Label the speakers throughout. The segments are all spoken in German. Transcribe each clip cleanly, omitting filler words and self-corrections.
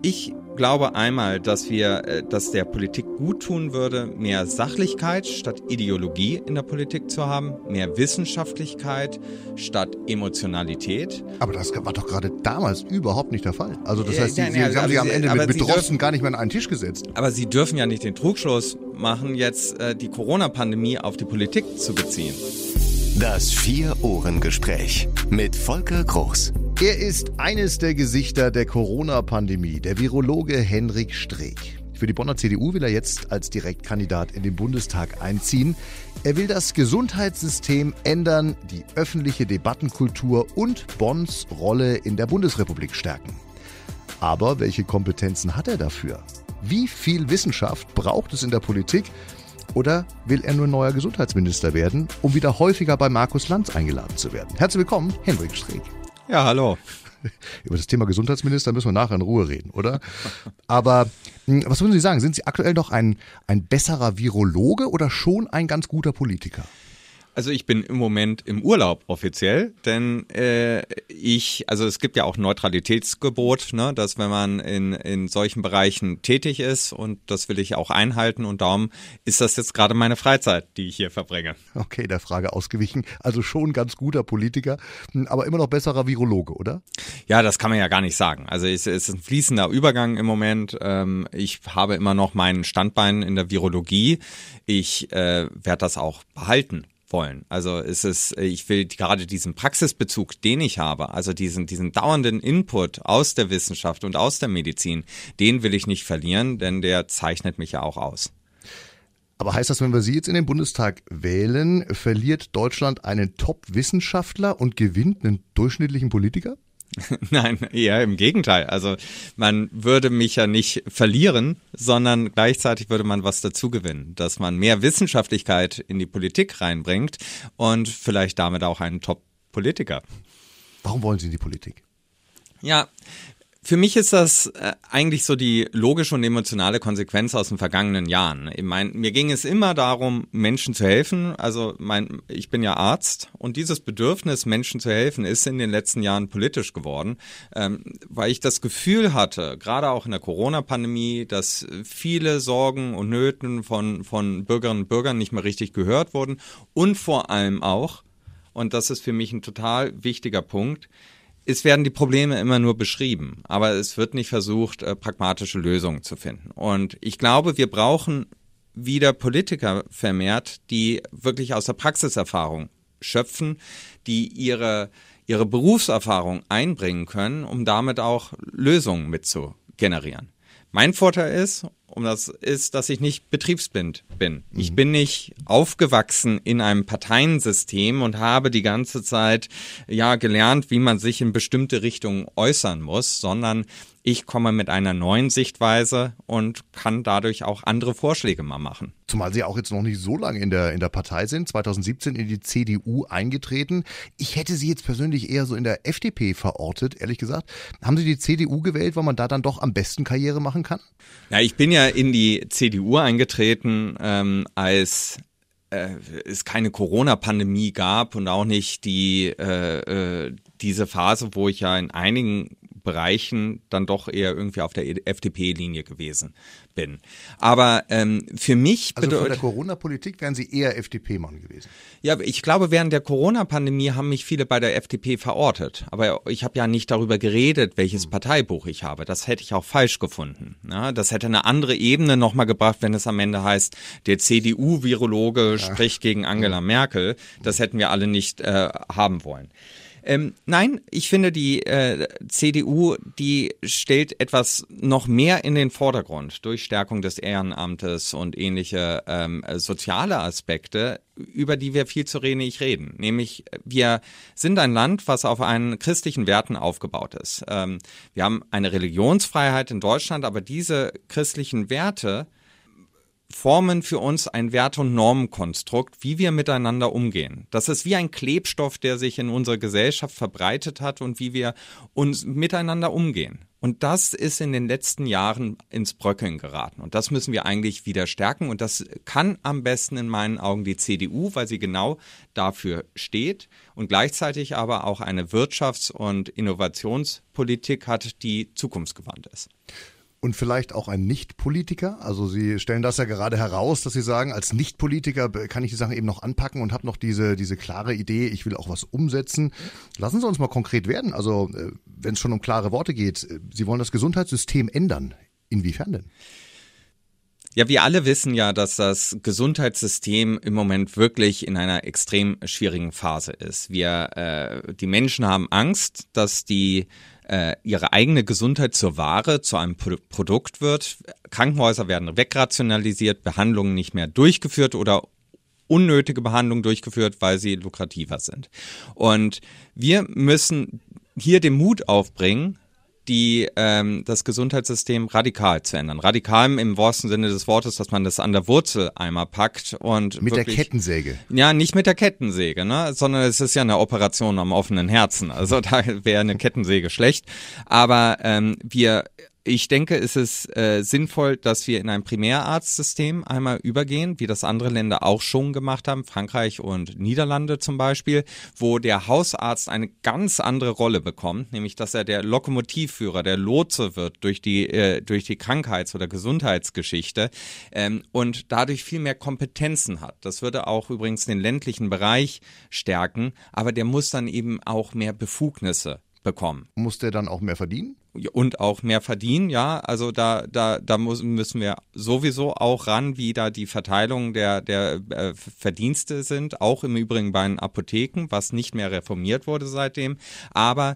Speaker 1: Ich glaube einmal, dass der Politik gut tun würde, mehr Sachlichkeit statt Ideologie in der Politik zu haben, mehr Wissenschaftlichkeit statt Emotionalität.
Speaker 2: Aber das war doch gerade damals überhaupt nicht der Fall. Also das heißt, Sie haben sich am Ende mit Drosten gar nicht mehr an einen Tisch gesetzt.
Speaker 1: Aber Sie dürfen ja nicht den Trugschluss machen, jetzt die Corona-Pandemie auf die Politik zu beziehen.
Speaker 3: Das Vier-Ohren-Gespräch mit Volker Groß.
Speaker 2: Er ist eines der Gesichter der Corona-Pandemie, der Virologe Henrik Streeck. Für die Bonner CDU will er jetzt als Direktkandidat in den Bundestag einziehen. Er will das Gesundheitssystem ändern, die öffentliche Debattenkultur und Bonns Rolle in der Bundesrepublik stärken. Aber welche Kompetenzen hat er dafür? Wie viel Wissenschaft braucht es in der Politik? Oder will er nur neuer Gesundheitsminister werden, um wieder häufiger bei Markus Lanz eingeladen zu werden? Herzlich willkommen, Henrik Streeck.
Speaker 1: Ja, hallo.
Speaker 2: Über das Thema Gesundheitsminister müssen wir nachher in Ruhe reden, oder? Aber was würden Sie sagen? Sind Sie aktuell noch ein besserer Virologe oder schon ein ganz guter Politiker?
Speaker 1: Also ich bin im Moment im Urlaub offiziell, denn es gibt ja auch ein Neutralitätsgebot, ne, dass wenn man in solchen Bereichen tätig ist, und das will ich auch einhalten, und darum ist das jetzt gerade meine Freizeit, die ich hier verbringe.
Speaker 2: Okay, der Frage ausgewichen. Also schon ganz guter Politiker, aber immer noch besserer Virologe, oder?
Speaker 1: Ja, das kann man ja gar nicht sagen. Also es ist ein fließender Übergang im Moment. Ich habe immer noch mein Standbein in der Virologie. Ich werde das auch behalten wollen. Also ich will gerade diesen Praxisbezug, den ich habe, also diesen dauernden Input aus der Wissenschaft und aus der Medizin, den will ich nicht verlieren, denn der zeichnet mich ja auch aus.
Speaker 2: Aber heißt das, wenn wir Sie jetzt in den Bundestag wählen, verliert Deutschland einen Top-Wissenschaftler und gewinnt einen durchschnittlichen Politiker?
Speaker 1: Nein, eher im Gegenteil. Also man würde mich ja nicht verlieren, sondern gleichzeitig würde man was dazu gewinnen, dass man mehr Wissenschaftlichkeit in die Politik reinbringt und vielleicht damit auch einen Top-Politiker.
Speaker 2: Warum wollen Sie in die Politik?
Speaker 1: Ja, für mich ist das eigentlich so die logische und emotionale Konsequenz aus den vergangenen Jahren. Mir ging es immer darum, Menschen zu helfen. Also ich bin ja Arzt, und dieses Bedürfnis, Menschen zu helfen, ist in den letzten Jahren politisch geworden, weil ich das Gefühl hatte, gerade auch in der Corona-Pandemie, dass viele Sorgen und Nöten von Bürgerinnen und Bürgern nicht mehr richtig gehört wurden, und vor allem auch, und das ist für mich ein total wichtiger Punkt, es werden die Probleme immer nur beschrieben, aber es wird nicht versucht, pragmatische Lösungen zu finden. Und ich glaube, wir brauchen wieder Politiker vermehrt, die wirklich aus der Praxiserfahrung schöpfen, die ihre Berufserfahrung einbringen können, um damit auch Lösungen mit zu generieren. Mein Vorteil ist, dass ich nicht betriebsblind bin. Ich bin nicht aufgewachsen in einem Parteiensystem und habe die ganze Zeit gelernt, wie man sich in bestimmte Richtungen äußern muss, sondern ich komme mit einer neuen Sichtweise und kann dadurch auch andere Vorschläge mal machen.
Speaker 2: Zumal Sie auch jetzt noch nicht so lange in der Partei sind, 2017 in die CDU eingetreten. Ich hätte Sie jetzt persönlich eher so in der FDP verortet, ehrlich gesagt. Haben Sie die CDU gewählt, weil man da dann doch am besten Karriere machen kann?
Speaker 1: Ja, ich bin ja in die CDU eingetreten, als es keine Corona-Pandemie gab und auch nicht diese Phase, wo ich ja in einigen Bereichen dann doch eher irgendwie auf der FDP-Linie gewesen bin. Aber für mich
Speaker 2: bedeutet... Also von der Corona-Politik wären Sie eher FDP-Mann gewesen?
Speaker 1: Ja, ich glaube, während der Corona-Pandemie haben mich viele bei der FDP verortet. Aber ich habe ja nicht darüber geredet, welches Parteibuch ich habe. Das hätte ich auch falsch gefunden. Ja, das hätte eine andere Ebene nochmal gebracht, wenn es am Ende heißt, der CDU-Virologe spricht gegen Angela Merkel. Das hätten wir alle nicht haben wollen. Nein, ich finde, die CDU, die stellt etwas noch mehr in den Vordergrund durch Stärkung des Ehrenamtes und ähnliche soziale Aspekte, über die wir viel zu wenig reden. Nämlich, wir sind ein Land, was auf einen christlichen Werten aufgebaut ist. Wir haben eine Religionsfreiheit in Deutschland, aber diese christlichen Werte formen für uns ein Werte- und Normenkonstrukt, wie wir miteinander umgehen. Das ist wie ein Klebstoff, der sich in unserer Gesellschaft verbreitet hat, und wie wir uns miteinander umgehen. Und das ist in den letzten Jahren ins Bröckeln geraten. Und das müssen wir eigentlich wieder stärken. Und das kann am besten in meinen Augen die CDU, weil sie genau dafür steht und gleichzeitig aber auch eine Wirtschafts- und Innovationspolitik hat, die zukunftsgewandt ist.
Speaker 2: Und vielleicht auch ein Nicht-Politiker? Also Sie stellen das ja gerade heraus, dass Sie sagen, als Nicht-Politiker kann ich die Sachen eben noch anpacken und habe noch diese klare Idee, ich will auch was umsetzen. Lassen Sie uns mal konkret werden. Also wenn es schon um klare Worte geht, Sie wollen das Gesundheitssystem ändern. Inwiefern denn?
Speaker 1: Ja, wir alle wissen ja, dass das Gesundheitssystem im Moment wirklich in einer extrem schwierigen Phase ist. Die Menschen haben Angst, dass ihre eigene Gesundheit zur Ware, zu einem Produkt wird. Krankenhäuser werden wegrationalisiert, Behandlungen nicht mehr durchgeführt oder unnötige Behandlungen durchgeführt, weil sie lukrativer sind. Wir müssen hier den Mut aufbringen, das Gesundheitssystem radikal zu ändern. Radikal im wahrsten Sinne des Wortes, dass man das an der Wurzel einmal packt und
Speaker 2: mit
Speaker 1: wirklich,
Speaker 2: der Kettensäge.
Speaker 1: Ja, nicht mit der Kettensäge, ne, sondern es ist ja eine Operation am offenen Herzen. Also da wäre eine Kettensäge schlecht. Aber ich denke, es ist sinnvoll, dass wir in ein Primärarztsystem einmal übergehen, wie das andere Länder auch schon gemacht haben, Frankreich und Niederlande zum Beispiel, wo der Hausarzt eine ganz andere Rolle bekommt, nämlich dass er der Lokomotivführer, der Lotse wird durch die Krankheits- oder Gesundheitsgeschichte und dadurch viel mehr Kompetenzen hat. Das würde auch übrigens den ländlichen Bereich stärken, aber der muss dann eben auch mehr Befugnisse bekommen.
Speaker 2: Muss der dann auch mehr verdienen?
Speaker 1: Und auch mehr verdienen, ja. Also da müssen wir sowieso auch ran, wie da die Verteilung der Verdienste sind, auch im Übrigen bei den Apotheken, was nicht mehr reformiert wurde seitdem. Aber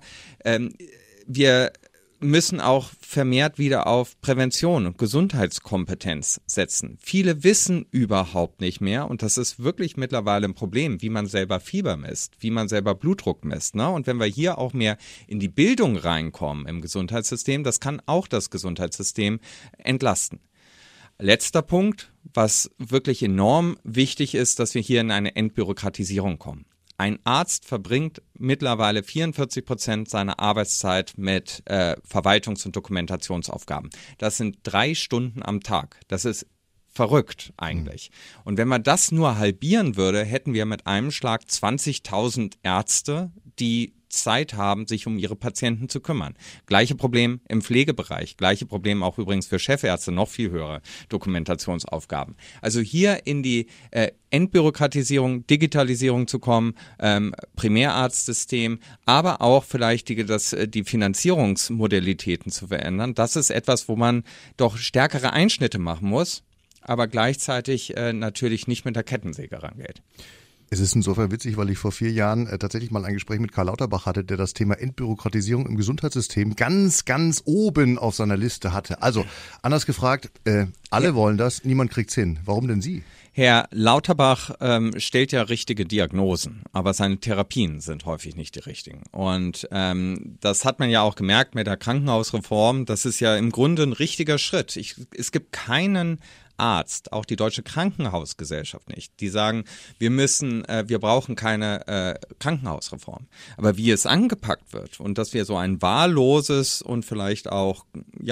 Speaker 1: wir müssen auch vermehrt wieder auf Prävention und Gesundheitskompetenz setzen. Viele wissen überhaupt nicht mehr, und das ist wirklich mittlerweile ein Problem, wie man selber Fieber misst, wie man selber Blutdruck misst, ne? Und wenn wir hier auch mehr in die Bildung reinkommen im Gesundheitssystem, das kann auch das Gesundheitssystem entlasten. Letzter Punkt, was wirklich enorm wichtig ist, dass wir hier in eine Entbürokratisierung kommen. Ein Arzt verbringt mittlerweile 44% seiner Arbeitszeit mit Verwaltungs- und Dokumentationsaufgaben. Das sind 3 Stunden am Tag. Das ist verrückt eigentlich. Und wenn man das nur halbieren würde, hätten wir mit einem Schlag 20.000 Ärzte, die Zeit haben, sich um ihre Patienten zu kümmern. Gleiche Problem im Pflegebereich, gleiche Problem auch übrigens für Chefärzte, noch viel höhere Dokumentationsaufgaben. Also hier in die Entbürokratisierung, Digitalisierung zu kommen, Primärarztsystem, aber auch vielleicht die Finanzierungsmodalitäten zu verändern. Das ist etwas, wo man doch stärkere Einschnitte machen muss, aber gleichzeitig natürlich nicht mit der Kettensäge rangeht.
Speaker 2: Es ist insofern witzig, weil ich vor 4 Jahren tatsächlich mal ein Gespräch mit Karl Lauterbach hatte, der das Thema Entbürokratisierung im Gesundheitssystem ganz, ganz oben auf seiner Liste hatte. Also, anders gefragt, alle wollen das, niemand kriegt's hin. Warum denn Sie?
Speaker 1: Herr Lauterbach stellt ja richtige Diagnosen, aber seine Therapien sind häufig nicht die richtigen. Und das hat man ja auch gemerkt mit der Krankenhausreform. Das ist ja im Grunde ein richtiger Schritt. Es gibt keinen Arzt, auch die Deutsche Krankenhausgesellschaft nicht, die sagen, wir brauchen keine Krankenhausreform. Aber wie es angepackt wird und dass wir so ein wahlloses und vielleicht auch,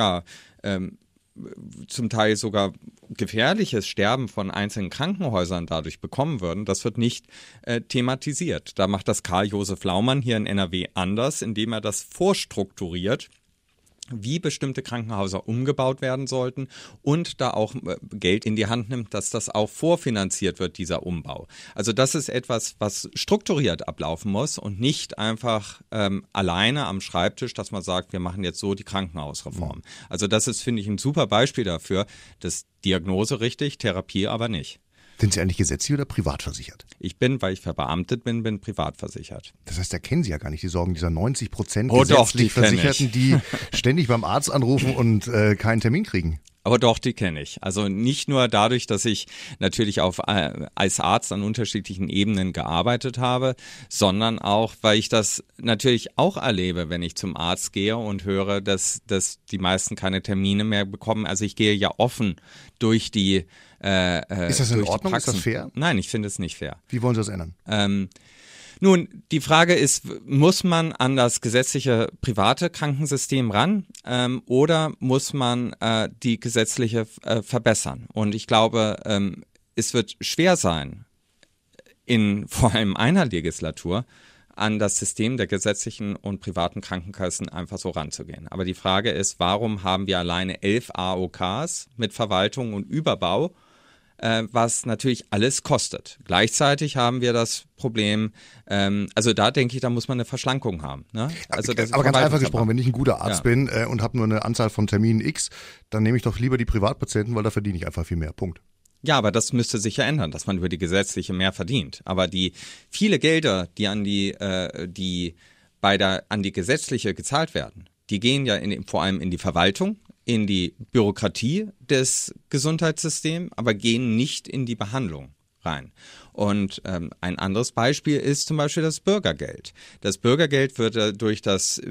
Speaker 1: zum Teil sogar gefährliches Sterben von einzelnen Krankenhäusern dadurch bekommen würden, das wird nicht thematisiert. Da macht das Karl Josef Laumann hier in NRW anders, indem er das vorstrukturiert, wie bestimmte Krankenhäuser umgebaut werden sollten und da auch Geld in die Hand nimmt, dass das auch vorfinanziert wird, dieser Umbau. Also das ist etwas, was strukturiert ablaufen muss und nicht einfach alleine am Schreibtisch, dass man sagt, wir machen jetzt so die Krankenhausreform. Also das ist, finde ich, ein super Beispiel dafür, dass Diagnose richtig, Therapie aber nicht.
Speaker 2: Sind Sie eigentlich gesetzlich oder privat versichert?
Speaker 1: Ich bin, weil ich verbeamtet bin privat versichert.
Speaker 2: Das heißt, da kennen Sie ja gar nicht die Sorgen dieser 90%
Speaker 1: gesetzlich
Speaker 2: Versicherten, die ständig beim Arzt anrufen und keinen Termin kriegen.
Speaker 1: Aber doch, die kenne ich. Also nicht nur dadurch, dass ich natürlich als Arzt an unterschiedlichen Ebenen gearbeitet habe, sondern auch, weil ich das natürlich auch erlebe, wenn ich zum Arzt gehe und höre, dass die meisten keine Termine mehr bekommen. Also ich gehe ja offen durch die
Speaker 2: Ist das in Ordnung? Ist das fair?
Speaker 1: Nein, ich finde es nicht fair.
Speaker 2: Wie wollen Sie das ändern?
Speaker 1: Nun, die Frage ist, muss man an das gesetzliche private Krankensystem ran oder muss man die gesetzliche verbessern? Und ich glaube, es wird schwer sein, in vor allem einer Legislatur an das System der gesetzlichen und privaten Krankenkassen einfach so ranzugehen. Aber die Frage ist, warum haben wir alleine 11 AOKs mit Verwaltung und Überbau, was natürlich alles kostet. Gleichzeitig haben wir das Problem, also da denke ich, da muss man eine Verschlankung haben. Ne? Also das
Speaker 2: aber ganz einfach gesprochen, wenn ich ein guter Arzt bin und habe nur eine Anzahl von Terminen X, dann nehme ich doch lieber die Privatpatienten, weil da verdiene ich einfach viel mehr. Punkt.
Speaker 1: Ja, aber das müsste sich ja ändern, dass man über die gesetzliche mehr verdient. Aber die viele Gelder, die an die gesetzliche gezahlt werden, die gehen ja vor allem in die Verwaltung, in die Bürokratie des Gesundheitssystems, aber gehen nicht in die Behandlung rein. Und ein anderes Beispiel ist zum Beispiel das Bürgergeld. Das Bürgergeld wird durch das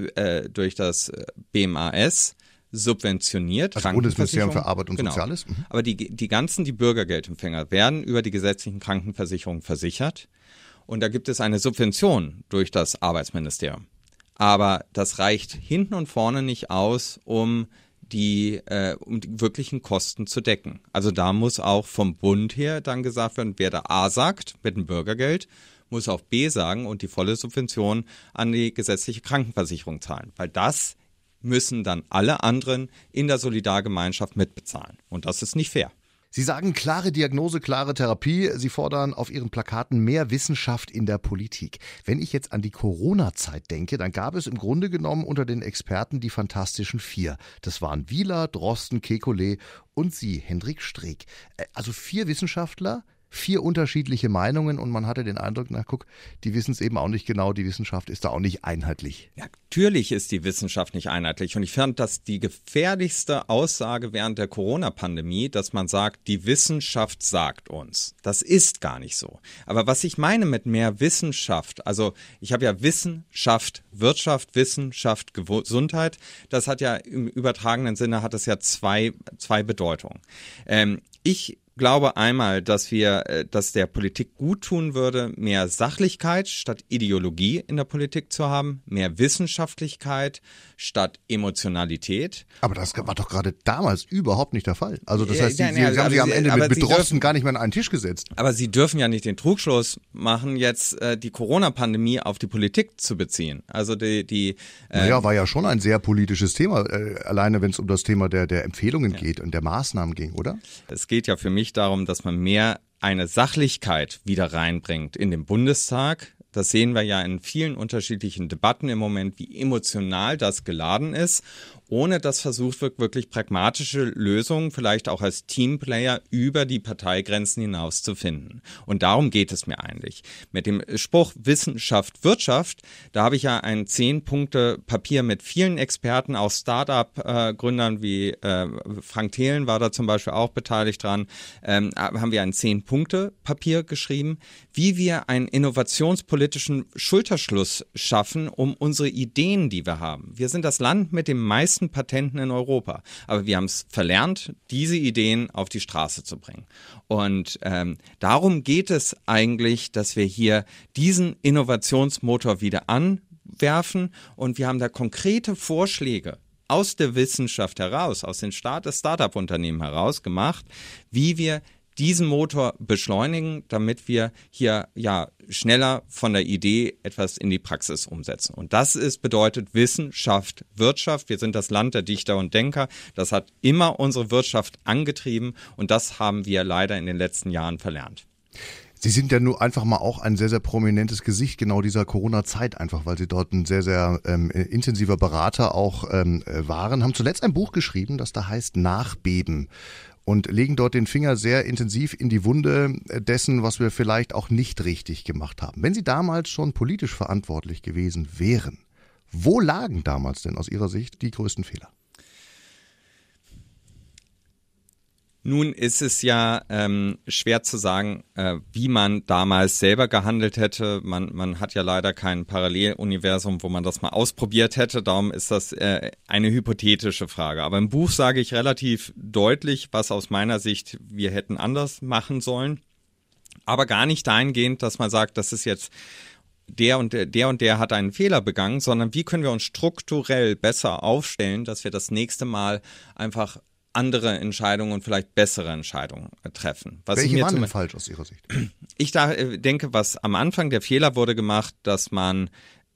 Speaker 1: BMAS subventioniert.
Speaker 2: Also Bundesministerium für Arbeit und Soziales.
Speaker 1: Genau. Aber die Bürgergeldempfänger werden über die gesetzlichen Krankenversicherungen versichert. Und da gibt es eine Subvention durch das Arbeitsministerium. Aber das reicht hinten und vorne nicht aus, um die wirklichen Kosten zu decken. Also da muss auch vom Bund her dann gesagt werden, wer da A sagt mit dem Bürgergeld, muss auch B sagen und die volle Subvention an die gesetzliche Krankenversicherung zahlen. Weil das müssen dann alle anderen in der Solidargemeinschaft mitbezahlen. Und das ist nicht fair.
Speaker 2: Sie sagen klare Diagnose, klare Therapie. Sie fordern auf Ihren Plakaten mehr Wissenschaft in der Politik. Wenn ich jetzt an die Corona-Zeit denke, dann gab es im Grunde genommen unter den Experten die Fantastischen Vier. Das waren Wieler, Drosten, Kekulé und Sie, Hendrik Streeck. Also 4 Wissenschaftler, 4 unterschiedliche Meinungen und man hatte den Eindruck, na guck, die wissen es eben auch nicht genau, die Wissenschaft ist da auch nicht einheitlich.
Speaker 1: Ja, natürlich ist die Wissenschaft nicht einheitlich und ich fand, dass die gefährlichste Aussage während der Corona-Pandemie, dass man sagt, die Wissenschaft sagt uns. Das ist gar nicht so. Aber was ich meine mit mehr Wissenschaft, also ich habe ja Wissenschaft, Wirtschaft, Wissenschaft, Gesundheit, das hat ja im übertragenen Sinne hat das ja zwei Bedeutungen. Ich glaube einmal, dass der Politik gut tun würde, mehr Sachlichkeit statt Ideologie in der Politik zu haben, mehr Wissenschaftlichkeit statt Emotionalität.
Speaker 2: Aber das war doch gerade damals überhaupt nicht der Fall. Also das heißt, Sie haben sich am Ende mit Drosten gar nicht mehr an einen Tisch gesetzt.
Speaker 1: Aber Sie dürfen ja nicht den Trugschluss machen, jetzt die Corona-Pandemie auf die Politik zu beziehen. Also
Speaker 2: naja, war ja schon ein sehr politisches Thema, alleine wenn es um das Thema der Empfehlungen geht und der Maßnahmen ging, oder?
Speaker 1: Es geht ja für mich darum, dass man mehr eine Sachlichkeit wieder reinbringt in den Bundestag. Das sehen wir ja in vielen unterschiedlichen Debatten im Moment, wie emotional das geladen ist, ohne dass versucht wird, wirklich pragmatische Lösungen, vielleicht auch als Teamplayer über die Parteigrenzen hinaus zu finden. Und darum geht es mir eigentlich. Mit dem Spruch Wissenschaft, Wirtschaft, da habe ich ja ein 10-Punkte-Papier mit vielen Experten, auch Start-up-Gründern wie Frank Thelen war da zum Beispiel auch beteiligt dran, haben wir ein 10-Punkte-Papier geschrieben, wie wir einen innovationspolitischen Schulterschluss schaffen, um unsere Ideen, die wir haben. Wir sind das Land mit den meisten Patenten in Europa. Aber wir haben es verlernt, diese Ideen auf die Straße zu bringen. Und darum geht es eigentlich, dass wir hier diesen Innovationsmotor wieder anwerfen und wir haben da konkrete Vorschläge aus der Wissenschaft heraus, aus den Start-up-Unternehmen heraus gemacht, wie wir diesen Motor beschleunigen, damit wir hier schneller von der Idee etwas in die Praxis umsetzen. Und das bedeutet Wissenschaft, Wirtschaft. Wir sind das Land der Dichter und Denker. Das hat immer unsere Wirtschaft angetrieben und das haben wir leider in den letzten Jahren verlernt.
Speaker 2: Sie sind ja nur einfach mal auch ein sehr, sehr prominentes Gesicht genau dieser Corona-Zeit, einfach weil Sie dort ein sehr, sehr intensiver Berater auch waren, haben zuletzt ein Buch geschrieben, das da heißt Nachbeben. Und legen dort den Finger sehr intensiv in die Wunde dessen, was wir vielleicht auch nicht richtig gemacht haben. Wenn Sie damals schon politisch verantwortlich gewesen wären, wo lagen damals denn aus Ihrer Sicht die größten Fehler?
Speaker 1: Nun ist es ja schwer zu sagen, wie man damals selber gehandelt hätte. Man hat ja leider kein Paralleluniversum, wo man das mal ausprobiert hätte. Darum ist das eine hypothetische Frage. Aber im Buch sage ich relativ deutlich, was aus meiner Sicht wir hätten anders machen sollen. Aber gar nicht dahingehend, dass man sagt, das ist jetzt der und der hat einen Fehler begangen, sondern wie können wir uns strukturell besser aufstellen, dass wir das nächste Mal einfach andere Entscheidungen und vielleicht bessere Entscheidungen treffen.
Speaker 2: Welche waren denn falsch aus Ihrer Sicht?
Speaker 1: Ich denke, was am Anfang der Fehler wurde gemacht, dass man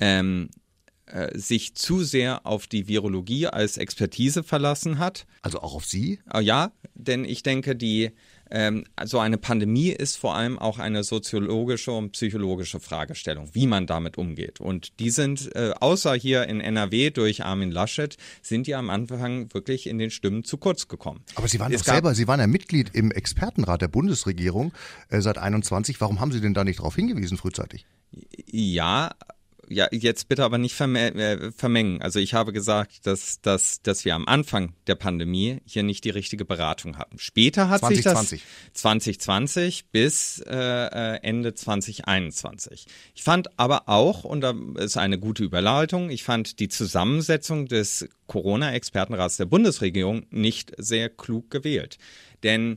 Speaker 1: sich zu sehr auf die Virologie als Expertise verlassen hat.
Speaker 2: Also auch auf Sie?
Speaker 1: Ja, denn ich denke, so eine Pandemie ist vor allem auch eine soziologische und psychologische Fragestellung, wie man damit umgeht. Und die sind, außer hier in NRW durch Armin Laschet, sind die am Anfang wirklich in den Stimmen zu kurz gekommen.
Speaker 2: Aber Sie waren Sie waren ja Mitglied im Expertenrat der Bundesregierung seit 21. Warum haben Sie denn da nicht darauf hingewiesen frühzeitig?
Speaker 1: Ja, jetzt bitte aber nicht vermengen. Also ich habe gesagt, dass wir am Anfang der Pandemie hier nicht die richtige Beratung hatten. Später hat 2020. Sich das 2020 bis Ende 2021. Ich fand aber auch, und da ist eine gute Überleitung, ich fand die Zusammensetzung des Corona-Expertenrats der Bundesregierung nicht sehr klug gewählt. Denn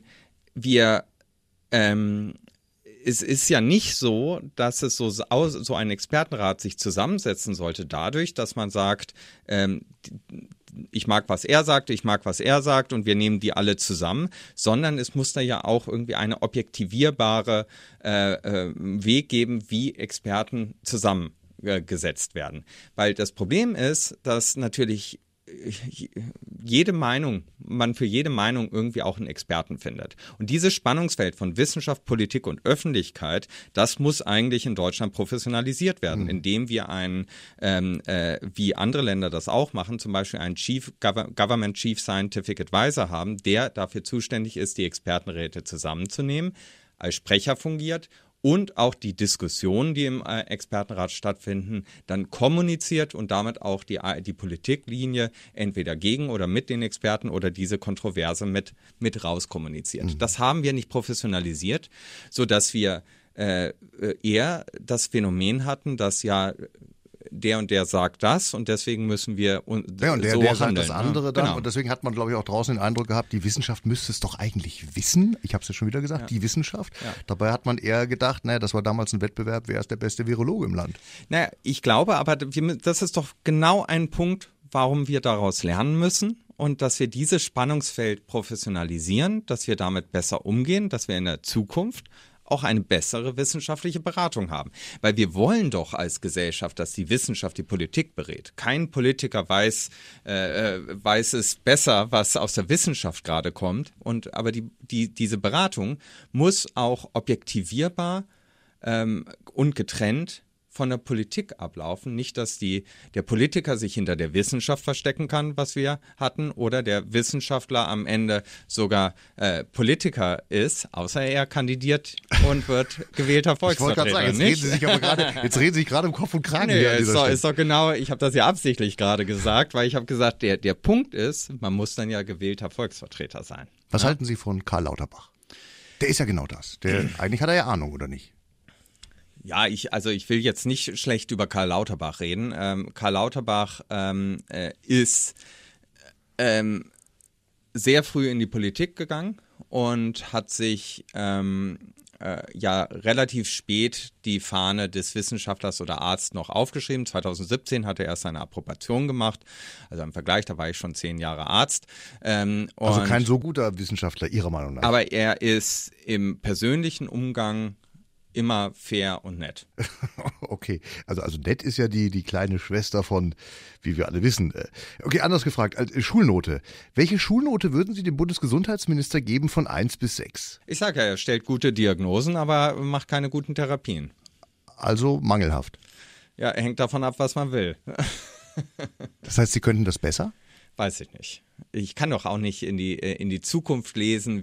Speaker 1: es ist ja nicht so, dass es so ein Expertenrat sich zusammensetzen sollte dadurch, dass man sagt, ich mag, was er sagt, ich mag, was er sagt und wir nehmen die alle zusammen, sondern es muss da ja auch irgendwie eine objektivierbare Weg geben, wie Experten zusammengesetzt werden. Weil das Problem ist, dass natürlich man für jede Meinung irgendwie auch einen Experten findet. Und dieses Spannungsfeld von Wissenschaft, Politik und Öffentlichkeit, das muss eigentlich in Deutschland professionalisiert werden, indem wir wie andere Länder das auch machen, zum Beispiel einen Government Chief Scientific Advisor haben, der dafür zuständig ist, die Expertenräte zusammenzunehmen, als Sprecher fungiert und auch die Diskussionen, die im Expertenrat stattfinden, dann kommuniziert und damit auch die Politiklinie entweder gegen oder mit den Experten oder diese Kontroverse mit rauskommuniziert. Das haben wir nicht professionalisiert, sodass wir eher das Phänomen hatten, dass ja der und der sagt das und deswegen müssen wir so handeln.
Speaker 2: Der sagt das andere dann. Genau. Und deswegen hat man, glaube ich, auch draußen den Eindruck gehabt, die Wissenschaft müsste es doch eigentlich wissen. Ich habe es ja schon wieder gesagt, die Wissenschaft. Ja. Dabei hat man eher gedacht, das war damals ein Wettbewerb, wer ist der beste Virologe im Land.
Speaker 1: Ich glaube aber, das ist doch genau ein Punkt, warum wir daraus lernen müssen. Und dass wir dieses Spannungsfeld professionalisieren, dass wir damit besser umgehen, dass wir in der Zukunft auch eine bessere wissenschaftliche Beratung haben. Weil wir wollen doch als Gesellschaft, dass die Wissenschaft die Politik berät. Kein Politiker weiß es besser, was aus der Wissenschaft gerade kommt. Aber diese Beratung muss auch objektivierbar und getrennt von der Politik ablaufen. Nicht, dass der Politiker sich hinter der Wissenschaft verstecken kann, was wir hatten, oder der Wissenschaftler am Ende sogar Politiker ist, außer er kandidiert und wird gewählter Volksvertreter. Ich wollte gerade
Speaker 2: sagen, jetzt reden Sie sich gerade im Kopf und Kragen.
Speaker 1: Ist doch genau, ich habe das ja absichtlich gerade gesagt, weil ich habe gesagt, der Punkt ist, man muss dann ja gewählter Volksvertreter sein.
Speaker 2: Was halten Sie von Karl Lauterbach? Der ist ja genau das. Eigentlich hat er ja Ahnung, oder nicht?
Speaker 1: Ja, ich will jetzt nicht schlecht über Karl Lauterbach reden. Karl Lauterbach ist sehr früh in die Politik gegangen und hat sich relativ spät die Fahne des Wissenschaftlers oder Arzt noch aufgeschrieben. 2017 hat er erst seine Approbation gemacht. Also im Vergleich, da war ich schon 10 Jahre Arzt.
Speaker 2: Also kein so guter Wissenschaftler Ihrer Meinung nach?
Speaker 1: Aber er ist im persönlichen Umgang immer fair und nett.
Speaker 2: Okay, also nett ist ja die kleine Schwester von, wie wir alle wissen. Okay, anders gefragt, Schulnote. Welche Schulnote würden Sie dem Bundesgesundheitsminister geben von 1 bis 6?
Speaker 1: Ich sage ja, er stellt gute Diagnosen, aber macht keine guten Therapien.
Speaker 2: Also mangelhaft.
Speaker 1: Ja, hängt davon ab, was man will.
Speaker 2: Das heißt, Sie könnten das besser?
Speaker 1: Weiß ich nicht. Ich kann doch auch nicht in die Zukunft lesen,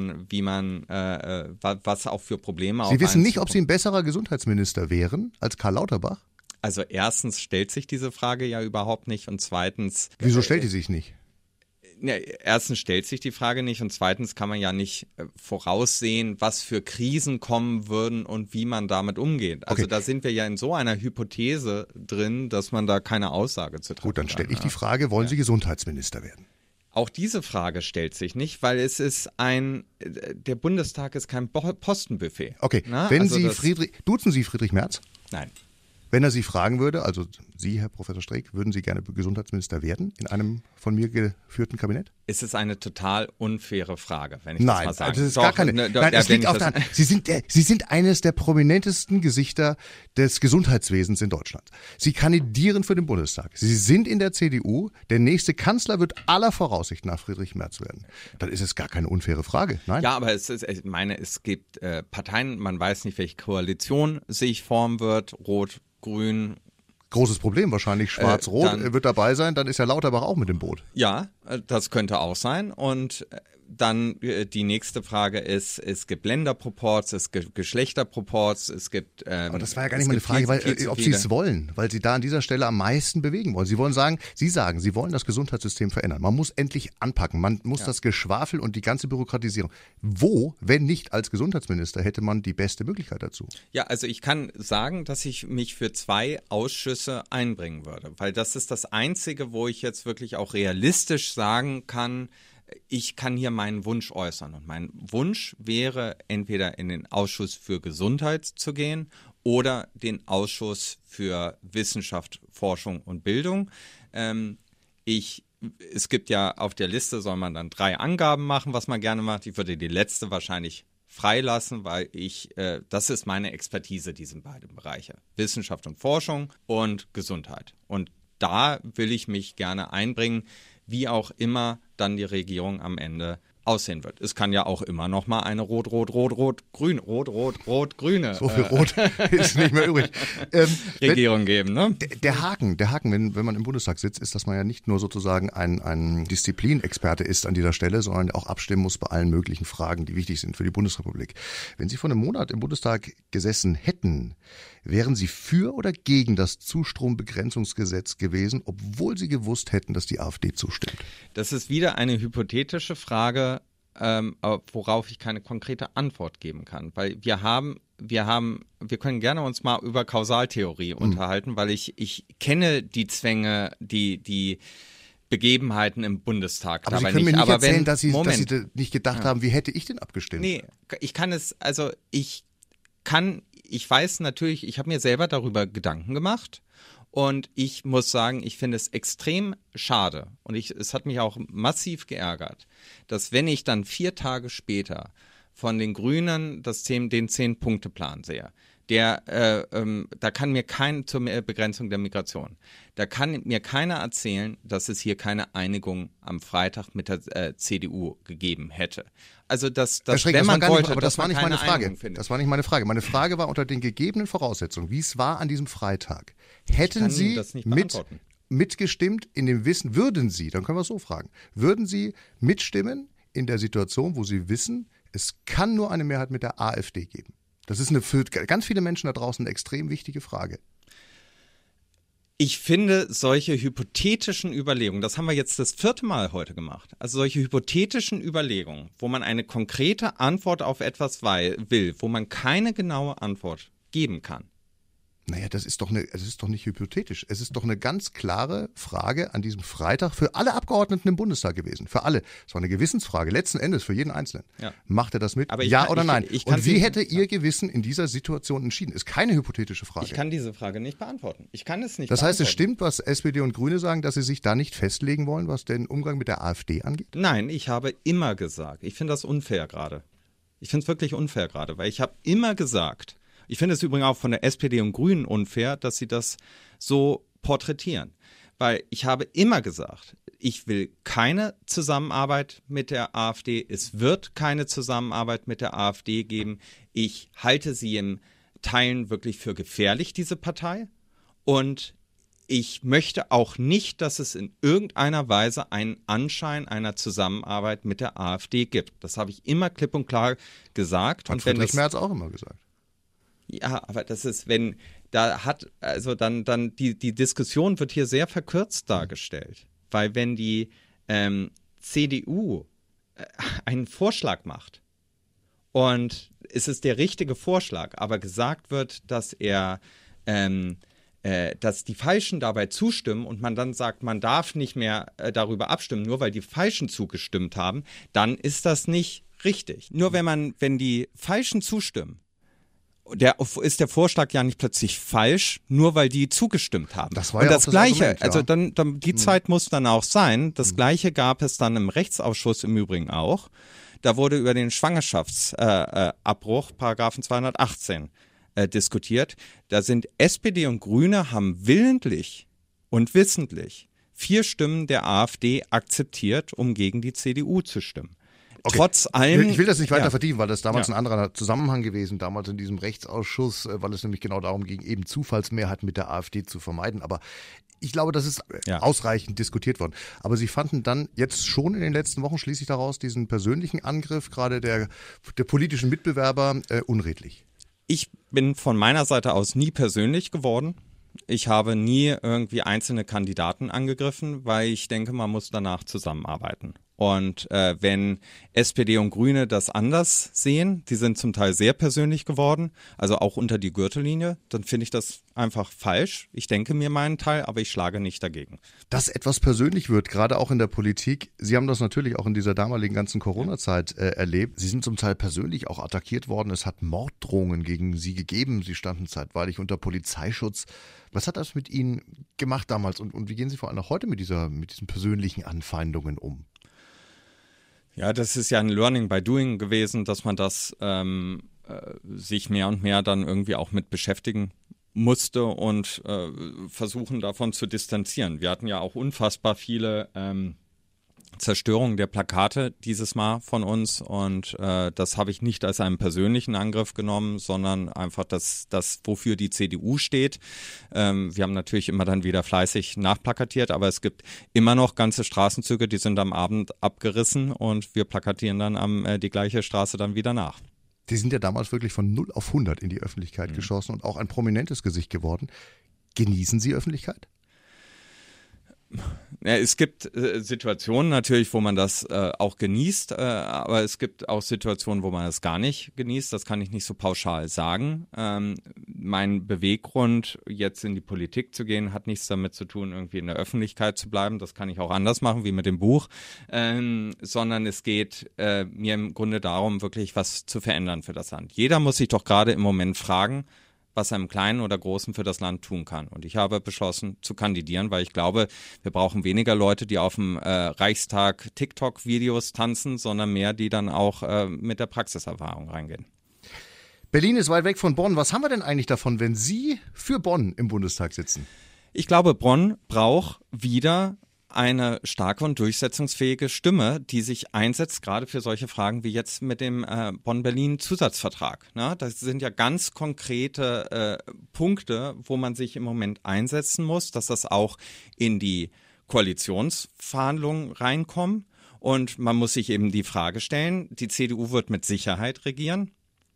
Speaker 1: was auch für Probleme
Speaker 2: Sie wissen nicht, ob Sie ein besserer Gesundheitsminister wären als Karl Lauterbach?
Speaker 1: Also erstens stellt sich diese Frage ja überhaupt nicht und zweitens...
Speaker 2: Wieso stellt die sich nicht?
Speaker 1: Ja, erstens stellt sich die Frage nicht und zweitens kann man ja nicht voraussehen, was für Krisen kommen würden und wie man damit umgeht. Also da sind wir ja in so einer Hypothese drin, dass man da keine Aussage zu treffen kann.
Speaker 2: Gut, dann stelle ich die Frage, wollen Sie Gesundheitsminister werden?
Speaker 1: Auch diese Frage stellt sich nicht, weil der Bundestag ist kein Postenbuffet.
Speaker 2: Okay, duzen Sie Friedrich Merz?
Speaker 1: Nein.
Speaker 2: Wenn er Sie fragen würde, also Sie, Herr Professor Streeck, würden Sie gerne Gesundheitsminister werden in einem von mir geführten Kabinett?
Speaker 1: Es ist eine total unfaire Frage, wenn ich das mal sage.
Speaker 2: Das ist gar keine. Nein, es liegt auf der Hand. Sie sind eines der prominentesten Gesichter des Gesundheitswesens in Deutschland. Sie kandidieren für den Bundestag. Sie sind in der CDU. Der nächste Kanzler wird aller Voraussicht nach Friedrich Merz werden. Dann ist es gar keine unfaire Frage. Nein.
Speaker 1: Ja, aber es gibt Parteien, man weiß nicht, welche Koalition sich formen wird, Rot, Grün.
Speaker 2: Großes Problem wahrscheinlich, Schwarz-Rot wird dabei sein, dann ist ja Lauterbach auch mit dem Boot.
Speaker 1: Ja, das könnte auch sein und dann die nächste Frage ist, es gibt Länderproports, es gibt Geschlechterproports, es gibt
Speaker 2: aber das war ja gar nicht meine Frage, ob Sie es wollen, weil Sie da an dieser Stelle am meisten bewegen wollen. Sie sagen, Sie wollen das Gesundheitssystem verändern. Man muss endlich anpacken, man muss das Geschwafel und die ganze Bürokratisierung. Wo, wenn nicht als Gesundheitsminister, hätte man die beste Möglichkeit dazu?
Speaker 1: Ja, also ich kann sagen, dass ich mich für 2 Ausschüsse einbringen würde, weil das ist das Einzige, wo ich jetzt wirklich auch realistisch sagen kann, ich kann hier meinen Wunsch äußern. Und mein Wunsch wäre, entweder in den Ausschuss für Gesundheit zu gehen oder den Ausschuss für Wissenschaft, Forschung und Bildung. Es gibt ja auf der Liste, soll man dann 3 Angaben machen, was man gerne macht. Ich würde die letzte wahrscheinlich freilassen, weil das ist meine Expertise, diese beiden Bereiche. Wissenschaft und Forschung und Gesundheit. Und da will ich mich gerne einbringen, wie auch immer dann die Regierung am Ende aussehen wird. Es kann ja auch immer noch mal eine Rot-Rot-Grüne
Speaker 2: so viel Rot ist nicht mehr übrig.
Speaker 1: Regierung geben, ne?
Speaker 2: Der Haken, wenn man im Bundestag sitzt, ist, dass man ja nicht nur sozusagen ein Disziplinexperte ist an dieser Stelle, sondern auch abstimmen muss bei allen möglichen Fragen, die wichtig sind für die Bundesrepublik. Wenn Sie vor einem Monat im Bundestag gesessen hätten, wären Sie für oder gegen das Zustrombegrenzungsgesetz gewesen, obwohl Sie gewusst hätten, dass die AfD zustimmt?
Speaker 1: Das ist wieder eine hypothetische Frage, worauf ich keine konkrete Antwort geben kann, weil wir können gerne uns mal über Kausaltheorie unterhalten, weil ich kenne die Zwänge, die Begebenheiten im Bundestag
Speaker 2: aber
Speaker 1: dabei
Speaker 2: Sie können
Speaker 1: nicht.
Speaker 2: mir nicht
Speaker 1: Aber
Speaker 2: erzählen, dass Sie nicht gedacht haben, wie hätte ich denn abgestimmt?
Speaker 1: Nee, ich weiß natürlich, ich habe mir selber darüber Gedanken gemacht. Und ich muss sagen, ich finde es extrem schade und es hat mich auch massiv geärgert, dass wenn ich dann 4 Tage später von den Grünen den 10-Punkte-Plan sehe, da kann mir zur Begrenzung der Migration, da kann mir keiner erzählen, dass es hier keine Einigung am Freitag mit der CDU gegeben hätte. Also das war
Speaker 2: nicht meine Frage. Das war nicht meine Frage. Meine Frage war unter den gegebenen Voraussetzungen, wie es war an diesem Freitag. Hätten Sie mitgestimmt in dem Wissen, dann können wir es so fragen, würden Sie mitstimmen in der Situation, wo Sie wissen, es kann nur eine Mehrheit mit der AfD geben? Das ist für ganz viele Menschen da draußen eine extrem wichtige Frage.
Speaker 1: Ich finde solche hypothetischen Überlegungen, das haben wir jetzt das 4. Mal heute gemacht, also solche hypothetischen Überlegungen, wo man eine konkrete Antwort auf etwas will, wo man keine genaue Antwort geben kann.
Speaker 2: Naja, das ist doch nicht hypothetisch. Es ist doch eine ganz klare Frage an diesem Freitag für alle Abgeordneten im Bundestag gewesen. Für alle. Es war eine Gewissensfrage, letzten Endes für jeden Einzelnen. Ja. Macht er das mit? Ja oder nein? Und wie hätte Ihr Gewissen in dieser Situation entschieden? Ist keine hypothetische Frage.
Speaker 1: Ich kann diese Frage nicht beantworten.
Speaker 2: Das heißt, es stimmt, was SPD und Grüne sagen, dass sie sich da nicht festlegen wollen, was den Umgang mit der AfD angeht?
Speaker 1: Nein, ich habe immer gesagt, ich finde das unfair gerade. Ich finde es wirklich unfair gerade, weil ich habe immer gesagt, ich finde es übrigens auch von der SPD und Grünen unfair, dass sie das so porträtieren. Weil ich habe immer gesagt, ich will keine Zusammenarbeit mit der AfD. Es wird keine Zusammenarbeit mit der AfD geben. Ich halte sie in Teilen wirklich für gefährlich, diese Partei. Und ich möchte auch nicht, dass es in irgendeiner Weise einen Anschein einer Zusammenarbeit mit der AfD gibt. Das habe ich immer klipp und klar gesagt.
Speaker 2: Hat Friedrich Merz auch immer gesagt.
Speaker 1: Ja, aber das ist, die Diskussion wird hier sehr verkürzt dargestellt. Weil wenn die CDU einen Vorschlag macht und es ist der richtige Vorschlag, aber gesagt wird, dass dass die Falschen dabei zustimmen und man dann sagt, man darf nicht mehr darüber abstimmen, nur weil die Falschen zugestimmt haben, dann ist das nicht richtig. Nur wenn die Falschen zustimmen ist der Vorschlag ja nicht plötzlich falsch, nur weil die zugestimmt haben.
Speaker 2: Das war
Speaker 1: und
Speaker 2: ja
Speaker 1: das
Speaker 2: auch das
Speaker 1: Gleiche,
Speaker 2: Argument, ja.
Speaker 1: also dann die Zeit muss dann auch sein. Das Gleiche gab es dann im Rechtsausschuss im Übrigen auch. Da wurde über den Schwangerschaftsabbruch, Paragraphen 218, diskutiert. Da sind SPD und Grüne haben willentlich und wissentlich 4 Stimmen der AfD akzeptiert, um gegen die CDU zu stimmen.
Speaker 2: Okay.
Speaker 1: Trotz allem.
Speaker 2: Ich will das nicht weiter vertiefen, weil das damals ein anderer Zusammenhang gewesen, damals in diesem Rechtsausschuss, weil es nämlich genau darum ging, eben Zufallsmehrheiten mit der AfD zu vermeiden. Aber ich glaube, das ist ausreichend diskutiert worden. Aber Sie fanden dann jetzt schon in den letzten Wochen, schließe ich daraus, diesen persönlichen Angriff gerade der politischen Mitbewerber unredlich.
Speaker 1: Ich bin von meiner Seite aus nie persönlich geworden. Ich habe nie irgendwie einzelne Kandidaten angegriffen, weil ich denke, man muss danach zusammenarbeiten. Und wenn SPD und Grüne das anders sehen, die sind zum Teil sehr persönlich geworden, also auch unter die Gürtellinie, dann finde ich das einfach falsch. Ich denke mir meinen Teil, aber ich schlage nicht dagegen.
Speaker 2: Dass etwas persönlich wird, gerade auch in der Politik, Sie haben das natürlich auch in dieser damaligen ganzen Corona-Zeit erlebt. Sie sind zum Teil persönlich auch attackiert worden. Es hat Morddrohungen gegen Sie gegeben. Sie standen zeitweilig unter Polizeischutz. Was hat das mit Ihnen gemacht damals und wie gehen Sie vor allem auch heute mit diesen persönlichen Anfeindungen um?
Speaker 1: Ja, das ist ja ein Learning by Doing gewesen, dass man das sich mehr und mehr dann irgendwie auch mit beschäftigen musste und versuchen davon zu distanzieren. Wir hatten ja auch unfassbar viele Zerstörung der Plakate dieses Mal von uns und das habe ich nicht als einen persönlichen Angriff genommen, sondern einfach das wofür die CDU steht. Wir haben natürlich immer dann wieder fleißig nachplakatiert, aber es gibt immer noch ganze Straßenzüge, die sind am Abend abgerissen und wir plakatieren dann die gleiche Straße dann wieder nach.
Speaker 2: Die sind ja damals wirklich von 0 auf 100 in die Öffentlichkeit geschossen und auch ein prominentes Gesicht geworden. Genießen Sie Öffentlichkeit?
Speaker 1: Ja, es gibt Situationen natürlich, wo man das auch genießt, aber es gibt auch Situationen, wo man das gar nicht genießt. Das kann ich nicht so pauschal sagen. Mein Beweggrund, jetzt in die Politik zu gehen, hat nichts damit zu tun, irgendwie in der Öffentlichkeit zu bleiben. Das kann ich auch anders machen, wie mit dem Buch. Sondern es geht mir im Grunde darum, wirklich was zu verändern für das Land. Jeder muss sich doch gerade im Moment fragen, was er im Kleinen oder Großen für das Land tun kann. Und ich habe beschlossen zu kandidieren, weil ich glaube, wir brauchen weniger Leute, die auf dem Reichstag TikTok-Videos tanzen, sondern mehr, die dann auch mit der Praxiserfahrung reingehen.
Speaker 2: Berlin ist weit weg von Bonn. Was haben wir denn eigentlich davon, wenn Sie für Bonn im Bundestag sitzen?
Speaker 1: Ich glaube, Bonn braucht wieder eine starke und durchsetzungsfähige Stimme, die sich einsetzt, gerade für solche Fragen wie jetzt mit dem Bonn-Berlin-Zusatzvertrag. Ne? Das sind ja ganz konkrete Punkte, wo man sich im Moment einsetzen muss, dass das auch in die Koalitionsverhandlungen reinkommt. Und man muss sich eben die Frage stellen, die CDU wird mit Sicherheit regieren.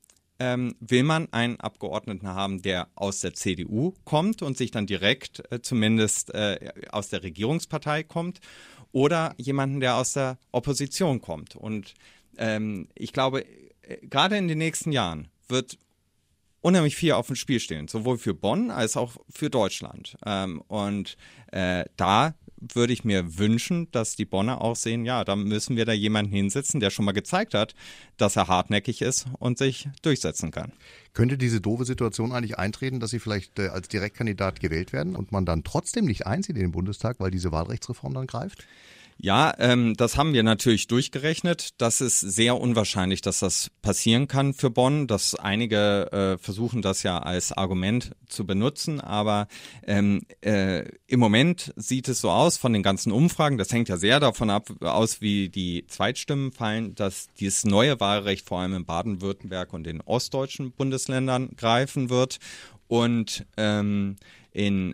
Speaker 1: Will man einen Abgeordneten haben, der aus der CDU kommt und sich dann direkt zumindest aus der Regierungspartei kommt oder jemanden, der aus der Opposition kommt? Und ich glaube, gerade in den nächsten Jahren wird unheimlich viel auf dem Spiel stehen, sowohl für Bonn als auch für Deutschland. Und da würde ich mir wünschen, dass die Bonner auch sehen, ja, da müssen wir da jemanden hinsetzen, der schon mal gezeigt hat, dass er hartnäckig ist und sich durchsetzen kann.
Speaker 2: Könnte diese doofe Situation eigentlich eintreten, dass Sie vielleicht als Direktkandidat gewählt werden und man dann trotzdem nicht einzieht in den Bundestag, weil diese Wahlrechtsreform dann greift?
Speaker 1: Ja, das haben wir natürlich durchgerechnet. Das ist sehr unwahrscheinlich, dass das passieren kann für Bonn. Dass einige versuchen, das ja als Argument zu benutzen. Aber im Moment sieht es so aus von den ganzen Umfragen, das hängt ja sehr davon aus, wie die Zweitstimmen fallen, dass dieses neue Wahlrecht vor allem in Baden-Württemberg und den ostdeutschen Bundesländern greifen wird. Und wenn in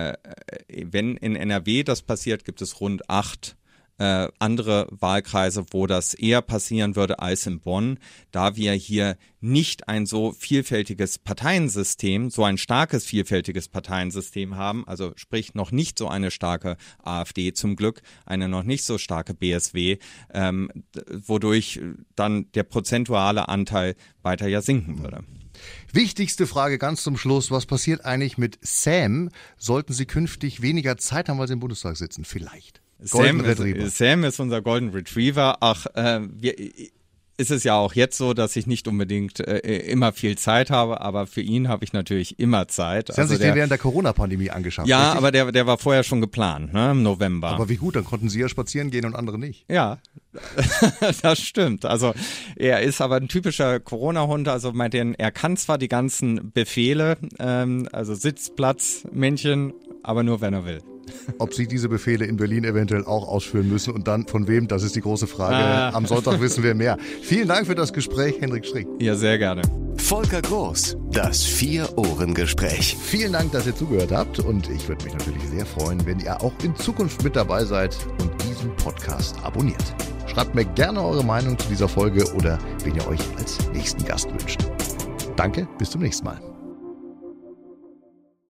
Speaker 1: NRW das passiert, gibt es rund 8 andere Wahlkreise, wo das eher passieren würde als in Bonn, da wir hier nicht ein so vielfältiges Parteiensystem, so ein starkes vielfältiges Parteiensystem haben, also sprich noch nicht so eine starke AfD zum Glück, eine noch nicht so starke BSW, wodurch dann der prozentuale Anteil weiter ja sinken würde.
Speaker 2: Wichtigste Frage ganz zum Schluss. Was passiert eigentlich mit Sam? Sollten Sie künftig weniger Zeit haben, weil Sie im Bundestag sitzen? Vielleicht.
Speaker 1: Sam ist unser Golden Retriever. ist es ja auch jetzt so, dass ich nicht unbedingt immer viel Zeit habe, aber für ihn habe ich natürlich immer Zeit.
Speaker 2: Sie haben sich den während der Corona-Pandemie angeschafft,
Speaker 1: ja,
Speaker 2: richtig?
Speaker 1: Aber der war vorher schon geplant, ne, im November.
Speaker 2: Aber wie gut, dann konnten Sie ja spazieren gehen und andere nicht.
Speaker 1: Ja, das stimmt. Also er ist aber ein typischer Corona-Hund, also er kann zwar die ganzen Befehle, also Sitz, Platz, Männchen, aber nur wenn er will.
Speaker 2: Ob Sie diese Befehle in Berlin eventuell auch ausführen müssen und dann von wem, das ist die große Frage. Am Sonntag wissen wir mehr. Vielen Dank für das Gespräch, Hendrik Strick.
Speaker 1: Ja, sehr gerne.
Speaker 3: Volker Groß, das Vier-Ohren-Gespräch.
Speaker 2: Vielen Dank, dass ihr zugehört habt und ich würde mich natürlich sehr freuen, wenn ihr auch in Zukunft mit dabei seid und diesen Podcast abonniert. Schreibt mir gerne eure Meinung zu dieser Folge oder wen ihr euch als nächsten Gast wünscht. Danke, bis zum nächsten Mal.